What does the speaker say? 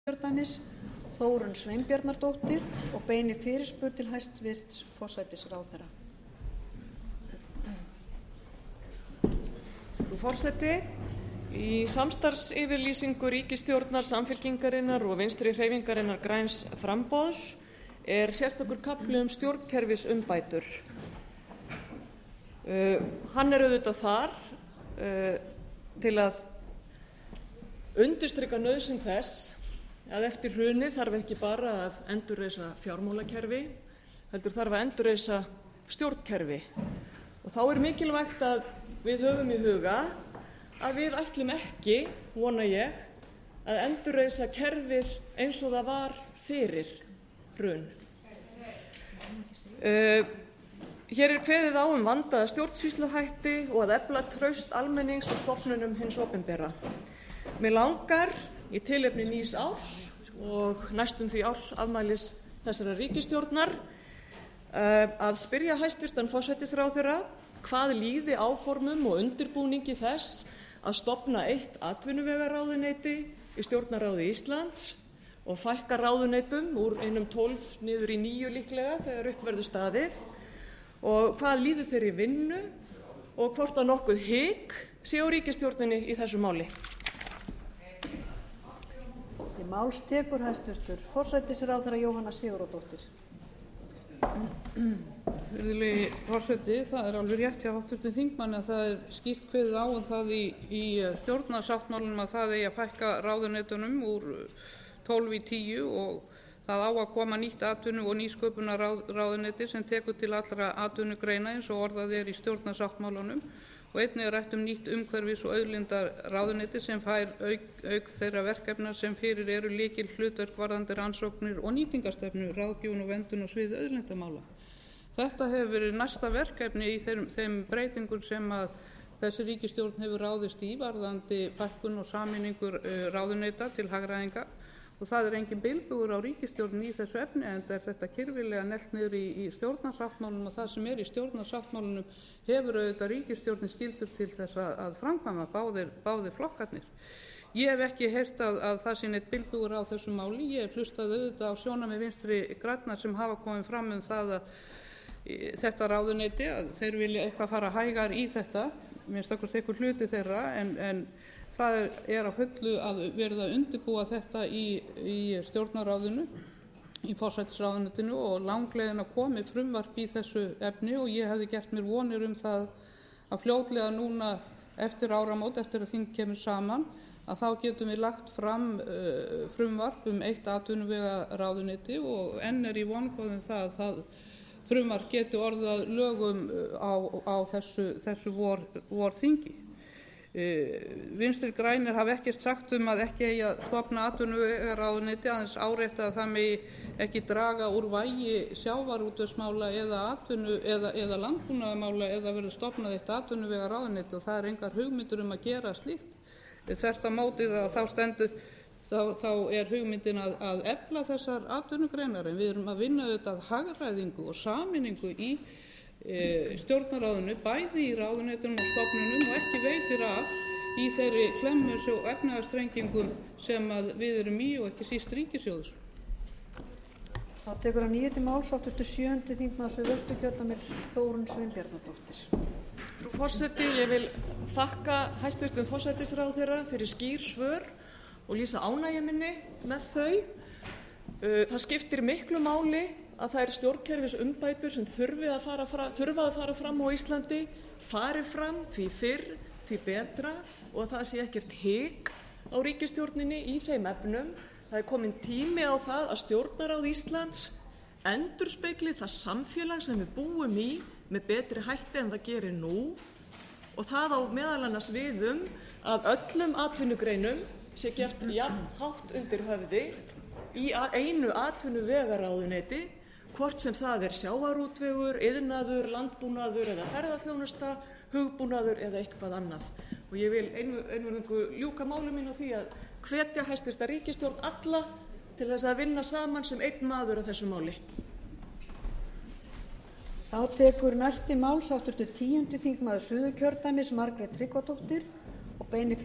Suðurkjördæmis Þórunn Sveinbjarnardóttir og beinir fyrirspurn til hæstvirts forsætisráðherra. Frú forseti, í samstarfsyfirlýsingu ríkisstjórnar Samfylkingarinnar og Vinstri-hreyfingarinnar græns framboðs sérstakur kafli stjórnkerfisumbætur. Hann auðvitað þar til að undirstrika nauðsyn þess að eftir hrunið þarf ekki bara að endurreisa fjármálakerfi, heldur þarf að endurreisa stjórnkerfi. Og þá mikilvægt að við höfum í huga að við ætlum ekki, vona ég, að endurreisa kerfið eins og það var fyrir hrun. Hér kveðið á vandaða stjórnsýsluhætti og að efla traust almennings og stofnunum hins opinbera. Mig langar í tilefni nýs árs og næstum því ársafmælis þessarar ríkisstjórnar að spyrja hæstvirtan forsætisráðherra hvað líði áformum og undirbúningi þess að stofna eitt atvinnuvegaráðuneyti í Stjórnarráði Íslands og fækka ráðuneytum úr einum 12 niður í 9 líklega þegar upp verður staðið, og hvað líði þeirri vinnu og hvort að nokkuð hik sé á ríkisstjórninni í þessu máli. Til máls tekur hæstvirtur forsætisráðherra Jóhanna Sigurðardóttir. Virðulegi forseti, það alveg rétt hjá hv. þingmanni að það skýrt kveðið á það í stjórnarsáttmálanum að það eigi að fækka ráðuneytunum úr 12 í 10 og það á að koma nýtt atvinnu- og nýsköpunarráðuneyti sem tekur til allra atvinnugreina eins og orðað í stjórnarsáttmálanum, og einnig rætt nýtt umhverfis- og auðlindaráðuneyti sem fær auk þeirra verkefna sem fyrir eru lykilhlutverk varðandi rannsóknir og nýtingarstefnu, ráðgjöfun og verndun á sviði auðlindamála. Þetta hefur verið næsta verkefni í þeim breytingum sem að þessi ríkisstjórn hefur ráðist í varðandi fækkun og sameiningu ráðuneyta til hagræðingar, og það engin bilbugur á ríkisstjórninni í þessu efni, enda þetta kyrfilega neglt niður í stjórnarsáttmálanum, og það sem í stjórnarsáttmálanum hefur auðvitað ríkisstjórnin skyldur til þess að framkvæma, báðir flokkarnir. Ég hef ekki heyrt að það sé neitt bilbugur á þessu máli. Ég hef hlustað auðvitað á sjónarmið Vinstri grænna sem hafa komið fram það að þetta ráðuneyti, að þeir vilja eitthvað fara hægar í þetta, minnst okkur einhver hluti þeirra, en það á fullu að verða að undirbúa þetta í stjórnarráðinu, í forsætisráðuneytinu, og langleiðin að komi frumvarp í þessu efni, og ég hefði gert mér vonir það að fljótlega núna eftir áramót, eftir að þing kemur saman, að þá getum við lagt fram frumvarp eitt atvinnuvegaráðuneyti, og enn í vongóðum það að það frumvarp geti orðað lögum á þessu vorþingi. Vinstri grænir hafa ekkert sagt að ekki eigi að stofna atvinnuvegaráðuneyti, aðeins árétta að það megi ekki draga úr vægi sjávarútvegsmála eða landbúnaðarmála eða verði stofnað eitt atvinnuvegaráðuneyti, og það engar hugmyndir að gera slíkt. Þvert á móti þá hugmyndin að efla þessar atvinnugreinar, en við erum að vinna auðvitað hagræðingu og sameiningu í stjórnarráðinu, bæði í ráðuneytunum og stofnunum, og ekki veitir af í þeirri klemmus og efnahagsþrengingum sem við erum í, og ekki síst ríkissjóður. Þá tekur að nýju til máls hv. 7. þingmaður Suðvesturkjördæmis Þórunn Sveinbjarnardóttir. Frú forseti, ég vil þakka hæstvirtum forsætisráðherra fyrir skýr svör og lýsa ánægju minni með þau. Það skiptir miklu máli að þær stjórnkerfisumbætur sem þurfa að fara fram á Íslandi fari fram, því fyrr, því betra, og að það sé ekkert hik á ríkisstjórninni í þeim efnum. Það kominn tími á það að Stjórnarráð Íslands endurspegli það samfélag sem við búum í með betri hætti en það gerir nú, og það á meðal annars við að öllum atvinnugreinum sé gert jafn hátt undir höfði í einu atvinnuvegaráðuneyti, hvort sem það sjávarútvegur, iðnaður, landbúnaður eða ferðaþjónusta, hugbúnaður eða eitthvað annað. Og ég vil einvörðungu ljúka máli mínu á því að hvetja hæstvirta ríkisstjórn alla til þess að vinna saman sem einn maður á þessu máli. Þá tekur næsti máls hv. 10. þingmaður Suðurkjördæmis Margrét Tryggvadóttir og beinir